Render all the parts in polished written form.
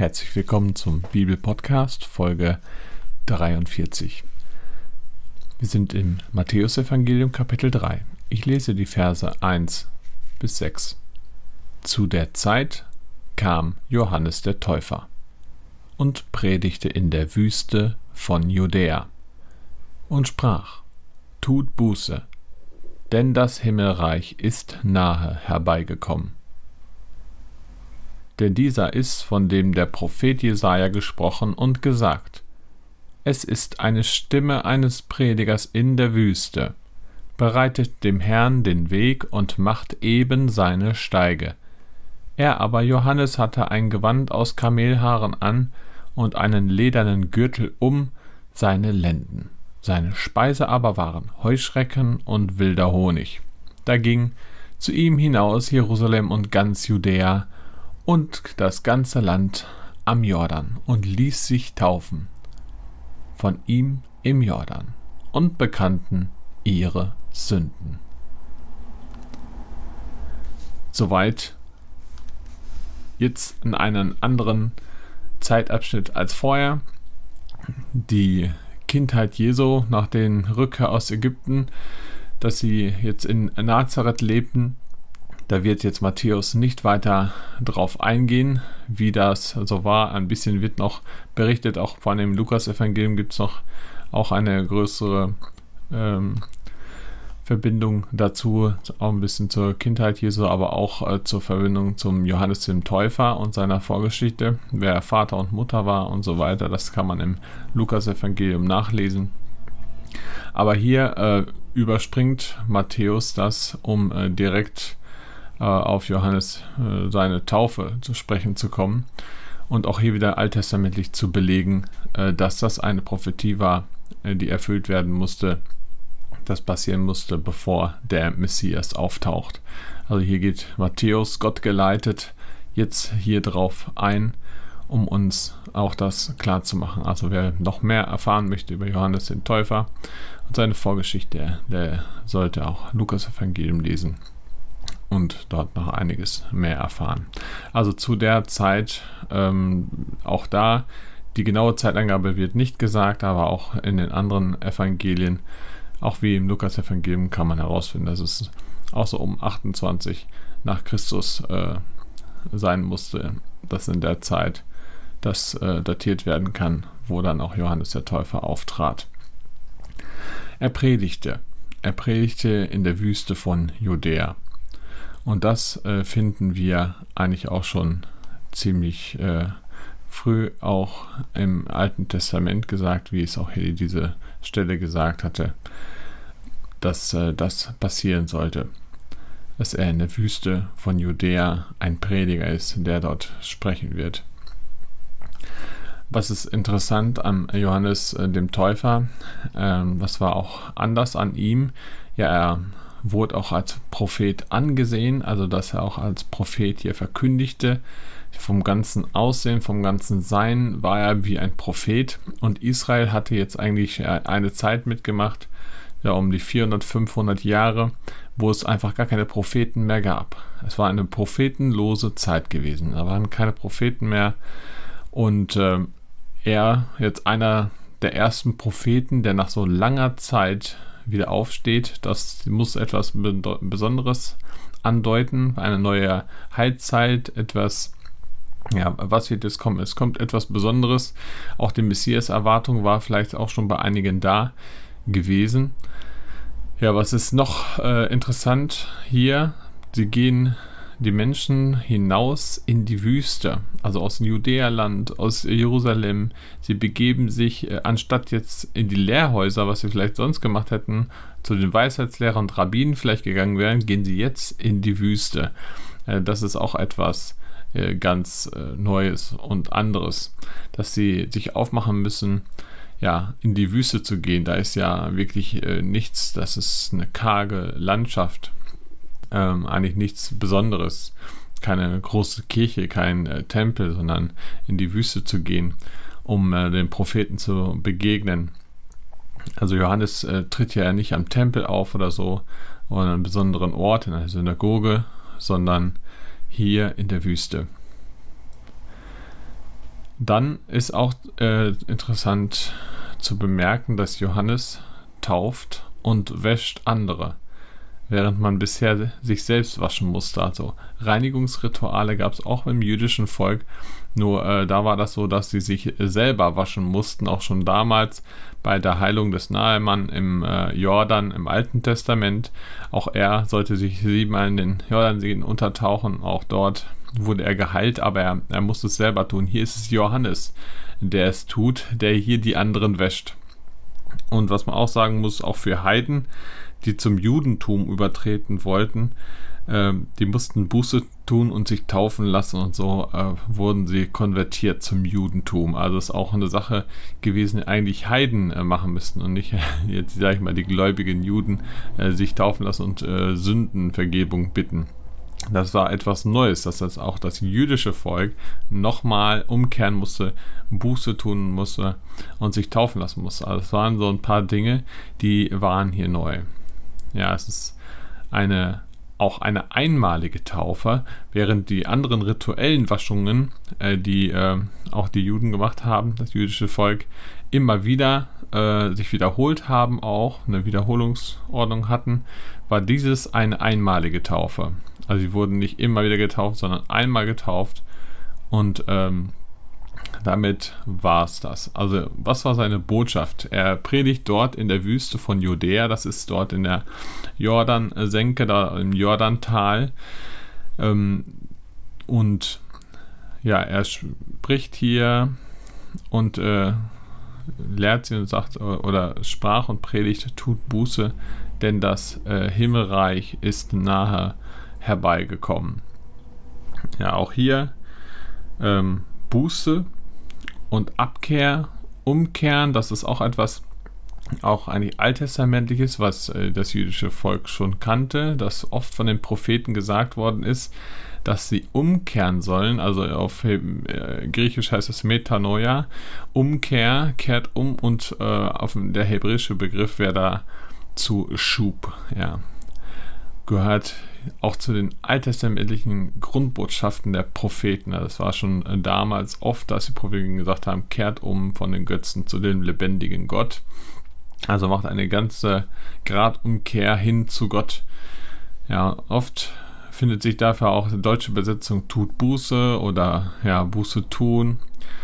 Herzlich willkommen zum Bibel-Podcast, Folge 43. Wir sind im Matthäusevangelium, Kapitel 3. Ich lese die Verse 1 bis 6. Zu der Zeit kam Johannes der Täufer und predigte in der Wüste von Judäa und sprach: Tut Buße, denn das Himmelreich ist nahe herbeigekommen. Denn dieser ist, von dem der Prophet Jesaja gesprochen und gesagt: Es ist eine Stimme eines Predigers in der Wüste, bereitet dem Herrn den Weg und macht eben seine Steige. Er aber, Johannes, hatte ein Gewand aus Kamelhaaren an und einen ledernen Gürtel um seine Lenden. Seine Speise aber waren Heuschrecken und wilder Honig. Da ging zu ihm hinaus Jerusalem und ganz Judäa und das ganze Land am Jordan und ließ sich taufen von ihm im Jordan und bekannten ihre Sünden. Soweit jetzt in einem anderen Zeitabschnitt als vorher. Die Kindheit Jesu nach den Rückkehr aus Ägypten, dass sie jetzt in Nazareth lebten. Da wird jetzt Matthäus nicht weiter drauf eingehen, wie das so war. Ein bisschen wird noch berichtet, auch von dem Lukas-Evangelium gibt es noch auch eine größere Verbindung dazu, auch ein bisschen zur Kindheit Jesu, aber auch zur Verbindung zum Johannes dem Täufer und seiner Vorgeschichte, wer Vater und Mutter war und so weiter. Das kann man im Lukas-Evangelium nachlesen. Aber hier überspringt Matthäus das, um direkt auf Johannes seine Taufe zu sprechen zu kommen und auch hier wieder alttestamentlich zu belegen, dass das eine Prophetie war, die erfüllt werden musste, das passieren musste, bevor der Messias auftaucht. Also hier geht Matthäus, Gott geleitet, jetzt hier drauf ein, um uns auch das klar zu machen. Also wer noch mehr erfahren möchte über Johannes den Täufer und seine Vorgeschichte, der sollte auch Lukas-Evangelium lesen und dort noch einiges mehr erfahren. Also zu der Zeit, auch da, die genaue Zeitangabe wird nicht gesagt, aber auch in den anderen Evangelien, auch wie im Lukas-Evangelium, kann man herausfinden, dass es auch so um 28 nach Christus sein musste, dass in der Zeit das datiert werden kann, wo dann auch Johannes der Täufer auftrat. Er predigte in der Wüste von Judäa. Und das finden wir eigentlich auch schon ziemlich früh auch im Alten Testament gesagt, wie es auch hier diese Stelle gesagt hatte, dass das passieren sollte, dass er in der Wüste von Judäa ein Prediger ist, der dort sprechen wird. Was ist interessant an Johannes dem Täufer? Was war auch anders an ihm? Ja, er wurde auch als Prophet angesehen, also dass er auch als Prophet hier verkündigte. Vom ganzen Aussehen, vom ganzen Sein war er wie ein Prophet, und Israel hatte jetzt eigentlich eine Zeit mitgemacht, ja, um die 400, 500 Jahre, wo es einfach gar keine Propheten mehr gab. Es war eine prophetenlose Zeit gewesen, da waren keine Propheten mehr, und er, jetzt einer der ersten Propheten, der nach so langer Zeit wieder aufsteht, das muss etwas Besonderes andeuten, eine neue Heilszeit, etwas, ja, was wird jetzt kommen? Es kommt etwas Besonderes. Auch die Messias-Erwartung war vielleicht auch schon bei einigen da gewesen. Ja, was ist noch interessant hier? Die Menschen hinaus in die Wüste, also aus dem Judäerland, aus Jerusalem. Sie begeben sich, anstatt jetzt in die Lehrhäuser, was sie vielleicht sonst gemacht hätten, zu den Weisheitslehrern und Rabbinen vielleicht gegangen wären, gehen sie jetzt in die Wüste. Das ist auch etwas ganz Neues und anderes, dass sie sich aufmachen müssen, ja, in die Wüste zu gehen. Da ist ja wirklich nichts, das ist eine karge Landschaft. Eigentlich nichts Besonderes, keine große Kirche, kein Tempel, sondern in die Wüste zu gehen, um den Propheten zu begegnen. Also Johannes tritt ja nicht am Tempel auf oder so, oder an einem besonderen Ort, in einer Synagoge, sondern hier in der Wüste. Dann ist auch interessant zu bemerken, dass Johannes tauft und wäscht andere, während man bisher sich selbst waschen musste. Also Reinigungsrituale gab es auch im jüdischen Volk, nur da war das so, dass sie sich selber waschen mussten, auch schon damals bei der Heilung des Naaman im Jordan im Alten Testament. Auch er sollte sich 7-mal in den Jordansee untertauchen, auch dort wurde er geheilt, aber er musste es selber tun. Hier ist es Johannes, der es tut, der hier die anderen wäscht. Und was man auch sagen muss, auch für Heiden, die zum Judentum übertreten wollten, die mussten Buße tun und sich taufen lassen und so wurden sie konvertiert zum Judentum. Also ist auch eine Sache gewesen, die eigentlich Heiden machen müssten und nicht, jetzt sage ich mal, die gläubigen Juden sich taufen lassen und Sündenvergebung bitten. Das war etwas Neues, dass das auch das jüdische Volk nochmal umkehren musste, Buße tun musste und sich taufen lassen musste. Also es waren so ein paar Dinge, die waren hier neu. Ja, es ist auch eine einmalige Taufe, während die anderen rituellen Waschungen, die auch die Juden gemacht haben, das jüdische Volk, immer wieder sich wiederholt haben, auch eine Wiederholungsordnung hatten, war dieses eine einmalige Taufe. Also sie wurden nicht immer wieder getauft, sondern einmal getauft und damit war es das. Also was war seine Botschaft? Er predigt dort in der Wüste von Judäa, das ist dort in der Jordansenke, da im Jordantal. Und ja, er spricht hier und lehrt sie und sagt oder sprach und predigt, tut Buße, denn das Himmelreich ist nahe herbeigekommen. Ja, auch hier Buße und Abkehr, Umkehren, das ist auch etwas, auch eigentlich alttestamentliches, was das jüdische Volk schon kannte, das oft von den Propheten gesagt worden ist, dass sie umkehren sollen, also auf Griechisch heißt es Metanoia, Umkehr, kehrt um und der hebräische Begriff wäre da zu Schub, ja. Gehört auch zu den alttestamentlichen Grundbotschaften der Propheten. Das war schon damals oft, dass die Propheten gesagt haben, kehrt um von den Götzen zu dem lebendigen Gott. Also macht eine ganze Gradumkehr hin zu Gott. Ja, oft findet sich dafür auch die deutsche Übersetzung tut Buße oder ja, Buße tun.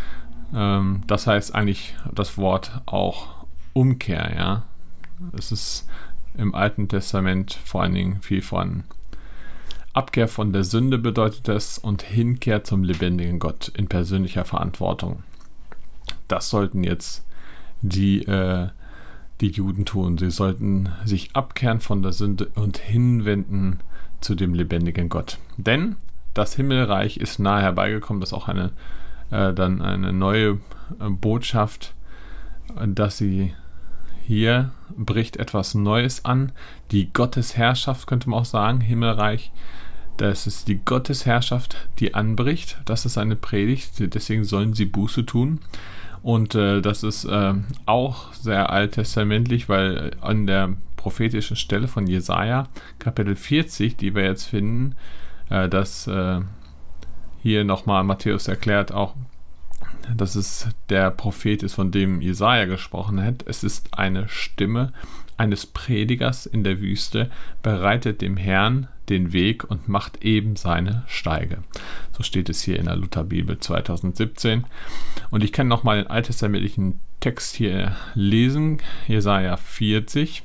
Das heißt eigentlich das Wort auch Umkehr, ja. Es ist im Alten Testament vor allen Dingen viel von Abkehr von der Sünde bedeutet es und Hinkehr zum lebendigen Gott in persönlicher Verantwortung. Das sollten jetzt die Juden tun. Sie sollten sich abkehren von der Sünde und hinwenden zu dem lebendigen Gott. Denn das Himmelreich ist nahe herbeigekommen. Das ist auch dann eine neue Botschaft, dass sie hier bricht etwas Neues an. Die Gottesherrschaft, könnte man auch sagen, Himmelreich. Das ist die Gottesherrschaft, die anbricht. Das ist eine Predigt. Deswegen sollen sie Buße tun. Und das ist auch sehr alttestamentlich, weil an der prophetischen Stelle von Jesaja, Kapitel 40, die wir jetzt finden, dass hier nochmal Matthäus erklärt auch, dass es der Prophet ist, von dem Jesaja gesprochen hat. Es ist eine Stimme eines Predigers in der Wüste, bereitet dem Herrn den Weg und macht eben seine Steige. So steht es hier in der Lutherbibel 2017. Und ich kann nochmal den alttestamentlichen Text hier lesen, Jesaja 40.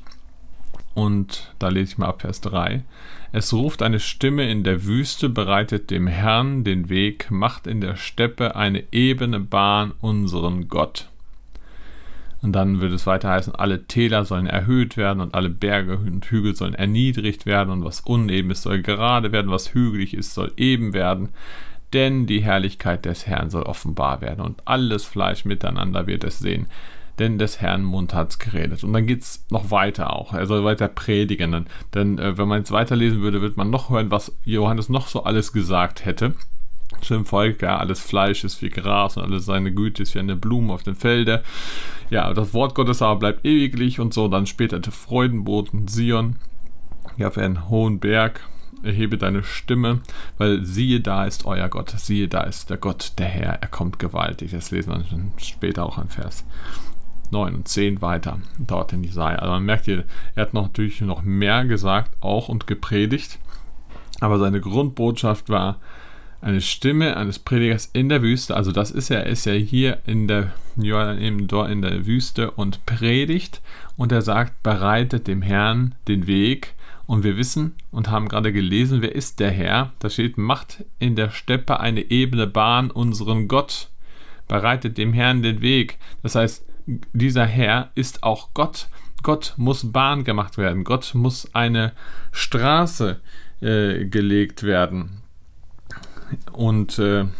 Und da lese ich mal ab Vers 3. Es ruft eine Stimme in der Wüste, bereitet dem Herrn den Weg, macht in der Steppe eine ebene Bahn unseren Gott. Und dann wird es weiter heißen, alle Täler sollen erhöht werden und alle Berge und Hügel sollen erniedrigt werden und was uneben ist, soll gerade werden, was hügelig ist, soll eben werden. Denn die Herrlichkeit des Herrn soll offenbar werden und alles Fleisch miteinander wird es sehen. Denn des Herrn Mund hat's geredet. Und dann geht's noch weiter auch. Er soll weiter predigen. Denn wenn man jetzt weiterlesen würde, wird man noch hören, was Johannes noch so alles gesagt hätte. Zum Volk, ja, alles Fleisch ist wie Gras und alles seine Güte ist wie eine Blume auf dem Felde. Ja, das Wort Gottes aber bleibt ewiglich und so. Dann später der Freudenboten Sion, ja, auf einen hohen Berg, erhebe deine Stimme, weil siehe, da ist euer Gott, siehe, da ist der Gott, der Herr, er kommt gewaltig. Das lesen wir dann später auch an Vers 9 und 10 weiter, dort in Jesaja. Also man merkt hier, er hat natürlich noch mehr gesagt, auch und gepredigt, aber seine Grundbotschaft war eine Stimme eines Predigers in der Wüste. Also das ist er ist ja hier in der Wüste und predigt, und er sagt, bereitet dem Herrn den Weg. Und wir wissen und haben gerade gelesen, wer ist der Herr? Da steht, macht in der Steppe eine ebene Bahn unseren Gott, bereitet dem Herrn den Weg. Das heißt, dieser Herr ist auch Gott. Gott muss Bahn gemacht werden. Gott muss eine Straße gelegt werden. Und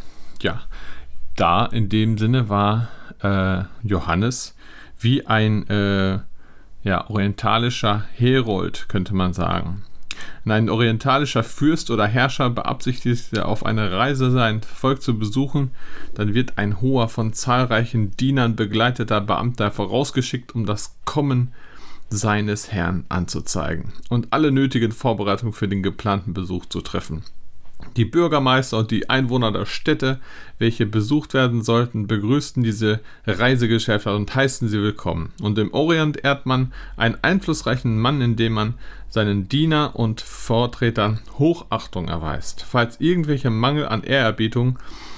da in dem Sinne war Johannes wie ein orientalischer Herold, könnte man sagen. Ein orientalischer Fürst oder Herrscher beabsichtigte, auf eine Reise sein Volk zu besuchen, dann wird ein hoher, von zahlreichen Dienern begleiteter Beamter vorausgeschickt, um das Kommen seines Herrn anzuzeigen und alle nötigen Vorbereitungen für den geplanten Besuch zu treffen. Die Bürgermeister und die Einwohner der Städte, welche besucht werden sollten, begrüßten diese Reisegesellschaft und heißen sie willkommen. Und im Orient ehrt man einen einflussreichen Mann, indem man seinen Diener und Vortretern Hochachtung erweist. Falls irgendwelche Mangel an Ehrerbietung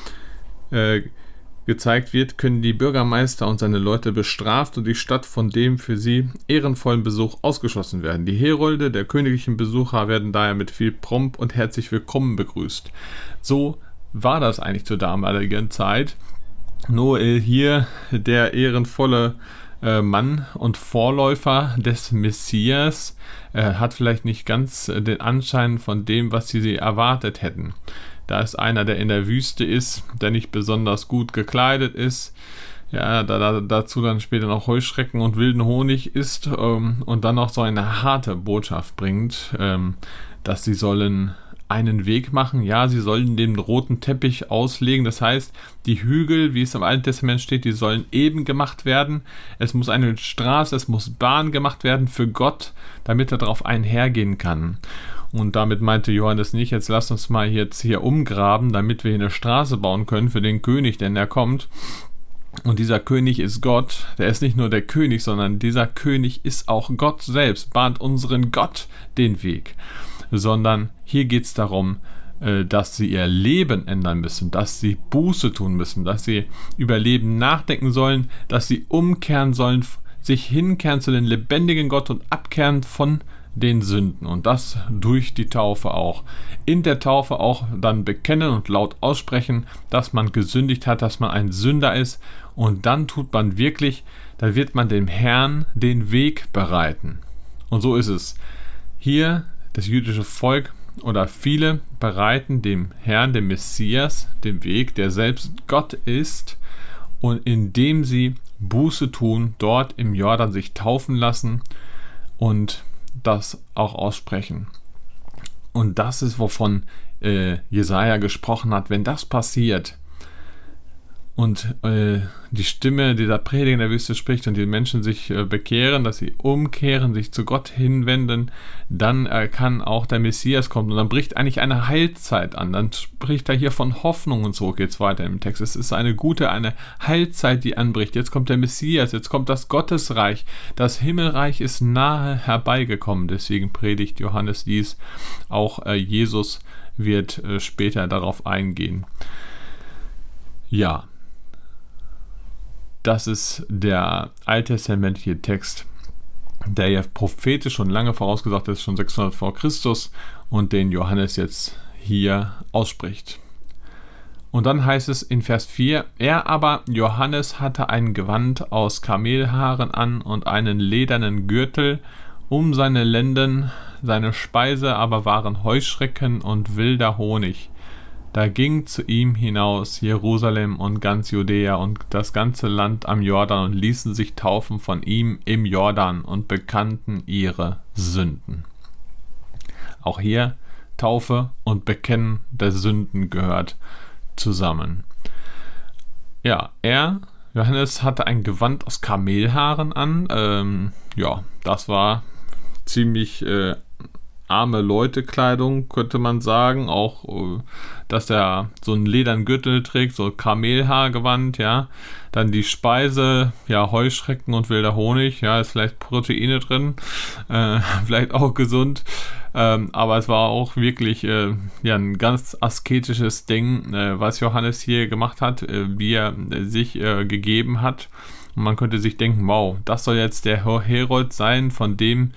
gezeigt wird, können die Bürgermeister und seine Leute bestraft und die Stadt von dem für sie ehrenvollen Besuch ausgeschlossen werden. Die Herolde der königlichen Besucher werden daher mit viel Pomp und herzlich willkommen begrüßt. So war das eigentlich zur damaligen Zeit. Nur hier der ehrenvolle Mann und Vorläufer des Messias hat vielleicht nicht ganz den Anschein von dem, was sie erwartet hätten. Da ist einer, der in der Wüste ist, der nicht besonders gut gekleidet ist, dazu dann später noch Heuschrecken und wilden Honig isst und dann noch so eine harte Botschaft bringt, dass sie sollen einen Weg machen. Ja, sie sollen den roten Teppich auslegen. Das heißt, die Hügel, wie es im Alten Testament steht, die sollen eben gemacht werden. Es muss eine Straße, es muss Bahn gemacht werden für Gott, damit er darauf einhergehen kann. Und damit meinte Johannes nicht, jetzt lasst uns mal jetzt hier umgraben, damit wir hier eine Straße bauen können für den König, denn er kommt. Und dieser König ist Gott. Der ist nicht nur der König, sondern dieser König ist auch Gott selbst, bahnt unseren Gott den Weg. Sondern hier geht es darum, dass sie ihr Leben ändern müssen, dass sie Buße tun müssen, dass sie über Leben nachdenken sollen, dass sie umkehren sollen, sich hinkehren zu den lebendigen Gott und abkehren von den Sünden, und das durch die Taufe auch. In der Taufe auch dann bekennen und laut aussprechen, dass man gesündigt hat, dass man ein Sünder ist, und dann tut man wirklich, dann wird man dem Herrn den Weg bereiten. Und so ist es. Hier das jüdische Volk oder viele bereiten dem Herrn, dem Messias, den Weg, der selbst Gott ist, und indem sie Buße tun, dort im Jordan sich taufen lassen und das auch aussprechen. Und das ist, wovon Jesaja gesprochen hat. Wenn das passiert und die Stimme dieser Prediger in der Wüste spricht und die Menschen sich bekehren, dass sie umkehren, sich zu Gott hinwenden, dann kann auch der Messias kommen, und dann bricht eigentlich eine Heilzeit an. Dann spricht er hier von Hoffnung, und so geht es weiter im Text. Es ist eine Heilzeit, die anbricht. Jetzt kommt der Messias, jetzt kommt das Gottesreich. Das Himmelreich ist nahe herbeigekommen. Deswegen predigt Johannes dies. Auch Jesus wird später darauf eingehen. Ja, das ist der alttestamentliche Text, der ja prophetisch schon lange vorausgesagt ist, schon 600 vor Christus, und den Johannes jetzt hier ausspricht. Und dann heißt es in Vers 4, er aber, Johannes, hatte ein Gewand aus Kamelhaaren an und einen ledernen Gürtel um seine Lenden, seine Speise aber waren Heuschrecken und wilder Honig. Da ging zu ihm hinaus Jerusalem und ganz Judäa und das ganze Land am Jordan und ließen sich taufen von ihm im Jordan und bekannten ihre Sünden. Auch hier Taufe und Bekennen der Sünden gehört zusammen. Ja, Johannes, hatte ein Gewand aus Kamelhaaren an. Das war ziemlich arme Leute-Kleidung, könnte man sagen. Auch, dass er so einen ledерnen Gürtel trägt, so Kamelhaargewand, ja. Dann die Speise, ja, Heuschrecken und wilder Honig, ja, ist vielleicht Proteine drin, vielleicht auch gesund. Aber es war auch wirklich ein ganz asketisches Ding, was Johannes hier gemacht hat, wie er sich gegeben hat. Und man könnte sich denken, wow, das soll jetzt der Herold sein, von dem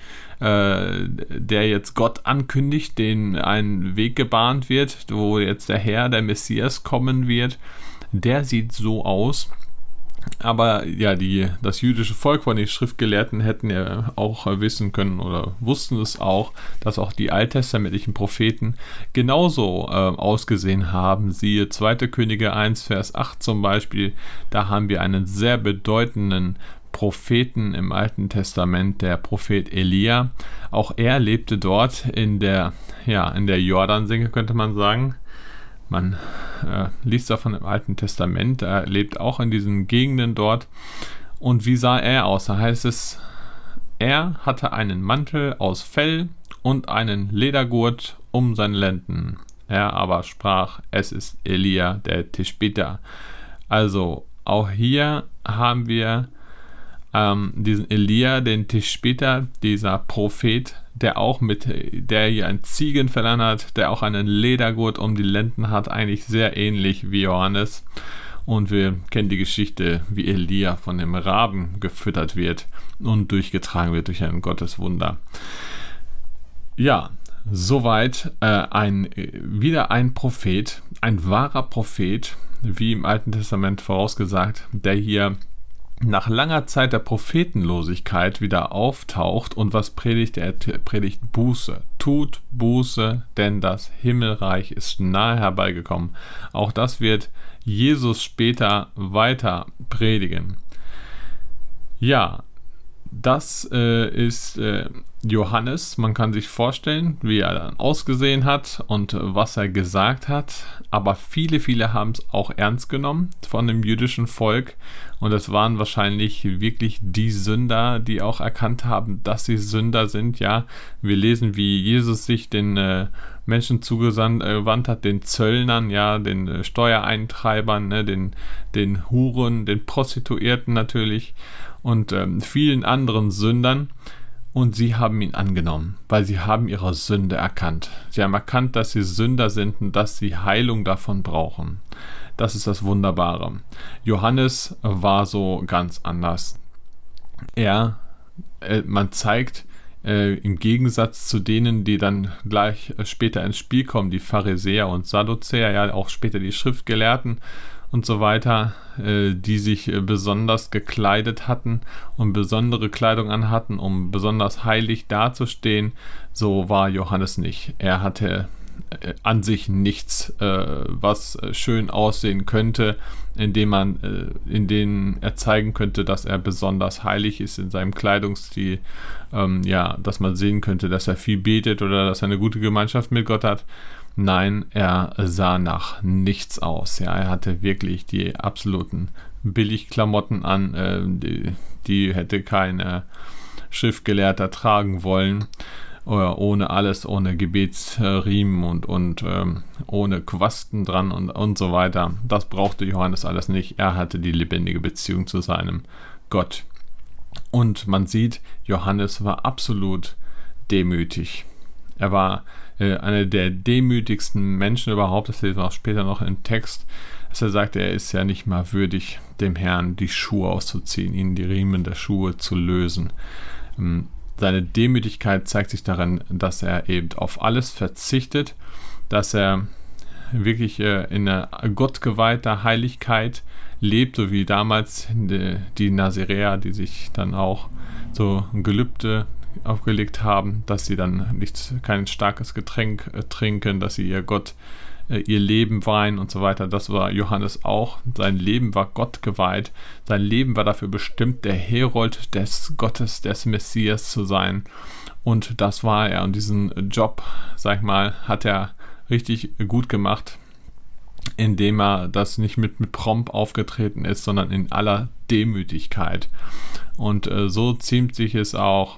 der jetzt Gott ankündigt, den ein Weg gebahnt wird, wo jetzt der Herr, der Messias kommen wird. Der sieht so aus. Aber ja, das jüdische Volk von den Schriftgelehrten hätten ja auch wissen können oder wussten es auch, dass auch die alttestamentlichen Propheten genauso ausgesehen haben. Siehe 2. Könige 1, Vers 8 zum Beispiel. Da haben wir einen sehr bedeutenden Propheten im Alten Testament, der Prophet Elia. Auch er lebte dort in der Jordansenke, könnte man sagen. Man liest davon im Alten Testament, er lebt auch in diesen Gegenden dort. Und wie sah er aus? Da heißt es, er hatte einen Mantel aus Fell und einen Ledergurt um seine Lenden. Er aber sprach, es ist Elia, der Tischbiter. Also auch hier haben wir diesen Elia, den Tischbiter, dieser Prophet, der hier ein Ziegenfell hat, der auch einen Ledergurt um die Lenden hat, eigentlich sehr ähnlich wie Johannes. Und wir kennen die Geschichte, wie Elia von dem Raben gefüttert wird und durchgetragen wird durch ein Gotteswunder. Ja, soweit wieder ein Prophet, ein wahrer Prophet, wie im Alten Testament vorausgesagt, der hier nach langer Zeit der Prophetenlosigkeit wieder auftaucht. Und was predigt er? Er predigt Buße. Tut Buße, denn das Himmelreich ist nahe herbeigekommen. Auch das wird Jesus später weiter predigen. Ja, das ist Johannes. Man kann sich vorstellen, wie er dann ausgesehen hat und was er gesagt hat. Aber viele haben es auch ernst genommen von dem jüdischen Volk. Und es waren wahrscheinlich wirklich die Sünder, die auch erkannt haben, dass sie Sünder sind. Ja, wir lesen, wie Jesus sich den Menschen zugewandt hat, den Zöllnern, ja, den Steuereintreibern, ne, den Huren, den Prostituierten natürlich und vielen anderen Sündern. Und sie haben ihn angenommen, weil sie haben ihre Sünde erkannt. Sie haben erkannt, dass sie Sünder sind und dass sie Heilung davon brauchen. Das ist das Wunderbare. Johannes war so ganz anders. Man zeigt, im Gegensatz zu denen, die dann gleich später ins Spiel kommen, die Pharisäer und Sadduzäer, ja auch später die Schriftgelehrten und so weiter, die sich besonders gekleidet hatten und besondere Kleidung anhatten, um besonders heilig dazustehen, so war Johannes nicht. Er hatte an sich nichts, was schön aussehen könnte, in denen er zeigen könnte, dass er besonders heilig ist in seinem Kleidungsstil, dass man sehen könnte, dass er viel betet oder dass er eine gute Gemeinschaft mit Gott hat. Nein, er sah nach nichts aus. Ja, er hatte wirklich die absoluten Billigklamotten an, die hätte kein Schriftgelehrter tragen wollen. Ohne alles, ohne Gebetsriemen und ohne Quasten dran und so weiter. Das brauchte Johannes alles nicht. Er hatte die lebendige Beziehung zu seinem Gott. Und man sieht, Johannes war absolut demütig. Er war einer der demütigsten Menschen überhaupt. Das lesen wir auch später noch im Text, dass er sagt, er ist ja nicht mal würdig, dem Herrn die Schuhe auszuziehen, ihn die Riemen der Schuhe zu lösen. Seine Demütigkeit zeigt sich darin, dass er eben auf alles verzichtet, dass er wirklich in einer gottgeweihter Heiligkeit lebt, so wie damals die Naziräer, die sich dann auch so ein Gelübde aufgelegt haben, dass sie dann kein starkes Getränk trinken, dass sie ihr Leben weihen und so weiter. Das war Johannes auch. Sein Leben war Gott geweiht. Sein Leben war dafür bestimmt, der Herold des Gottes, des Messias zu sein. Und das war er. Und diesen Job, sag ich mal, hat er richtig gut gemacht, indem er das nicht mit Pomp aufgetreten ist, sondern in aller Demütigkeit. Und so ziemt sich es auch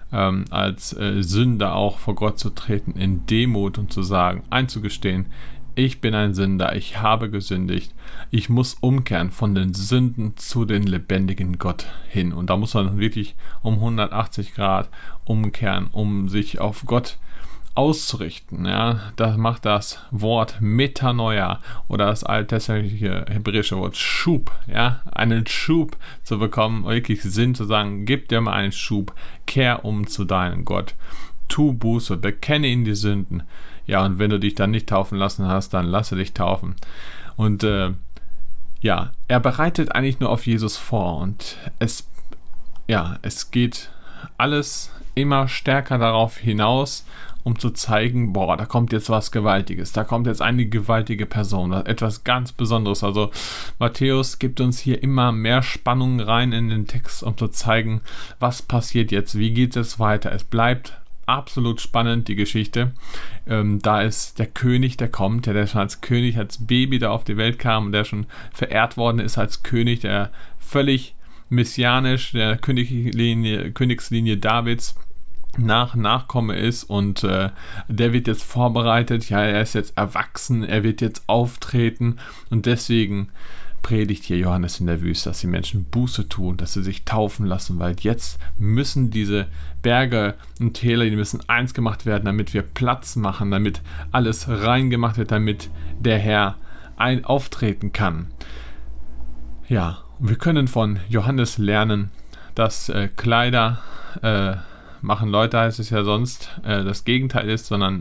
als Sünder auch vor Gott zu treten, in Demut und zu sagen, einzugestehen, ich bin ein Sünder, ich habe gesündigt, ich muss umkehren von den Sünden zu den lebendigen Gott hin. Und da muss man wirklich um 180 Grad umkehren, um sich auf Gott auszurichten. Ja, das macht das Wort Metanoia oder das alttestamentliche hebräische Wort Schub, ja, einen Schub zu bekommen, wirklich Sinn zu sagen, gib dir mal einen Schub, kehr um zu deinem Gott, tu Buße, bekenne ihn die Sünden. Ja, und wenn du dich dann nicht taufen lassen hast, dann lasse dich taufen. Und er bereitet eigentlich nur auf Jesus vor und es geht alles immer stärker darauf hinaus, um zu zeigen, da kommt jetzt was Gewaltiges, da kommt jetzt eine gewaltige Person, etwas ganz Besonderes. Also Matthäus gibt uns hier immer mehr Spannung rein in den Text, um zu zeigen, was passiert jetzt, wie geht es weiter. Es bleibt absolut spannend, die Geschichte. Da ist der König, der kommt, der schon als König, als Baby da auf die Welt kam und der schon verehrt worden ist als König, der völlig messianisch der Königslinie Davids Nachkomme ist und der wird jetzt vorbereitet, er ist jetzt erwachsen, er wird jetzt auftreten und deswegen predigt hier Johannes in der Wüste, dass die Menschen Buße tun, dass sie sich taufen lassen, weil jetzt müssen diese Berge und Täler, die müssen eins gemacht werden, damit wir Platz machen, damit alles rein gemacht wird, damit der Herr auftreten kann. Ja, wir können von Johannes lernen, dass Kleider machen Leute, heißt es ja sonst, das Gegenteil ist, sondern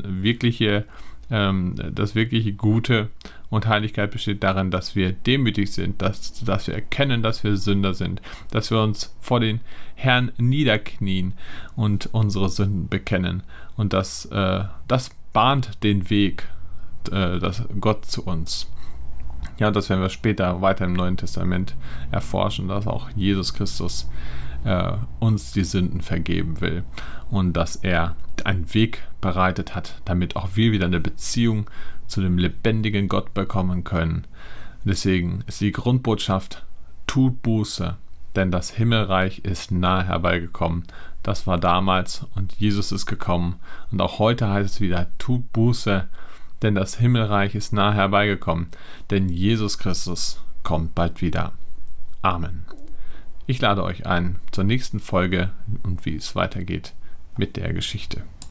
das wirkliche Gute und Heiligkeit besteht darin, dass wir demütig sind, dass wir erkennen, dass wir Sünder sind, dass wir uns vor den Herrn niederknien und unsere Sünden bekennen. Und das bahnt den Weg, Gott zu uns. Ja, das werden wir später weiter im Neuen Testament erforschen, dass auch Jesus Christus uns die Sünden vergeben will und dass er einen Weg bereitet hat, damit auch wir wieder eine Beziehung zu dem lebendigen Gott bekommen können. Deswegen ist die Grundbotschaft, tut Buße, denn das Himmelreich ist nahe herbeigekommen. Das war damals und Jesus ist gekommen. Und auch heute heißt es wieder, tut Buße, denn das Himmelreich ist nahe herbeigekommen. Denn Jesus Christus kommt bald wieder. Amen. Ich lade euch ein zur nächsten Folge und wie es weitergeht mit der Geschichte.